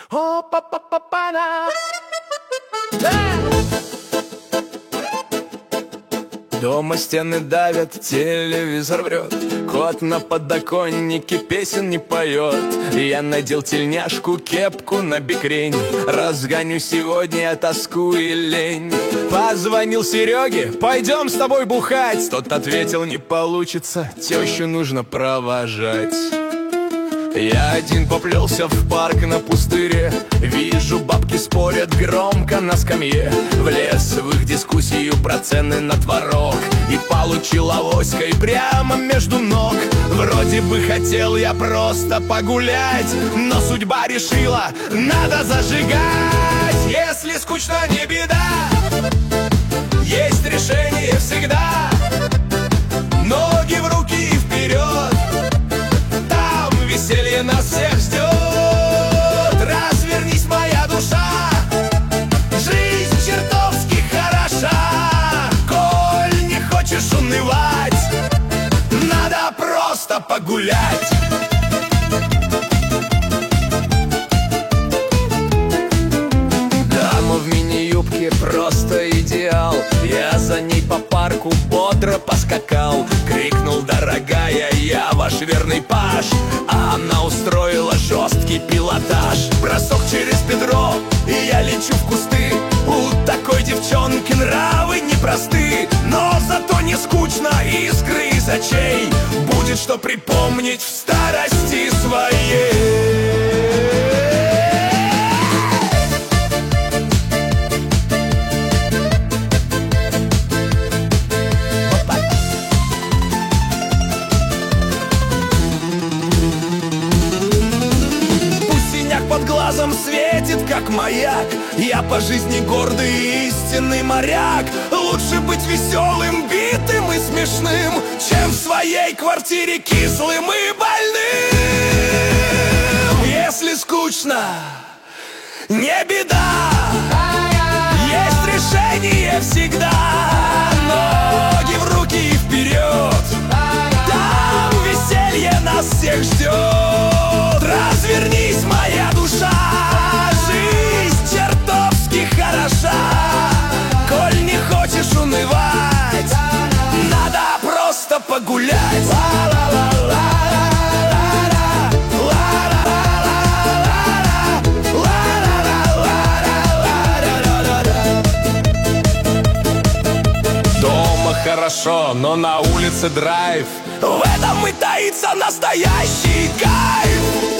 О, па-па-па-па-на. Дома стены давят, телевизор врет, кот на подоконнике песен не поет. Я надел тельняшку, кепку на бикрень, разгоню сегодня тоску и лень. Позвонил Сереге, пойдем с тобой бухать. Тот ответил, не получится, тещу нужно провожать. Я один поплелся в парк на пустыре, вижу, бабки спорят громко на скамье. Влез в их дискуссию про цены на творог и получил авоськой прямо между ног. Вроде бы хотел я просто погулять, но судьба решила, надо зажигать. Если скучно, не беда, есть решение всегда. Ноги в руки и вперед, веселье нас всех ждет. Развернись, моя душа, жизнь чертовски хороша. Коль не хочешь унывать, надо просто погулять. Дама в мини-юбке просто идеал. Я за ней по парку бодро поскакал. Крикнул, дорогая, я ваш верный паж. А она устроила жесткий пилотаж. Бросок через бедро, и я лечу в кусты. У такой девчонки нравы непросты, но зато не скучно, искры из очей будет что припомнить в старости своей. Под глазом светит, как маяк. Я по жизни гордый и истинный моряк. Лучше быть веселым, битым и смешным, чем в своей квартире кислым и больным. Если скучно, не беда, есть решение всегда. Ноги в руки и вперед, там веселье нас всех ждет. Развернись, моя душа, жизнь чертовски хороша. Коль не хочешь унывать, надо просто погулять. Дома хорошо, но на улице драйв. В этом и таится настоящий кайф.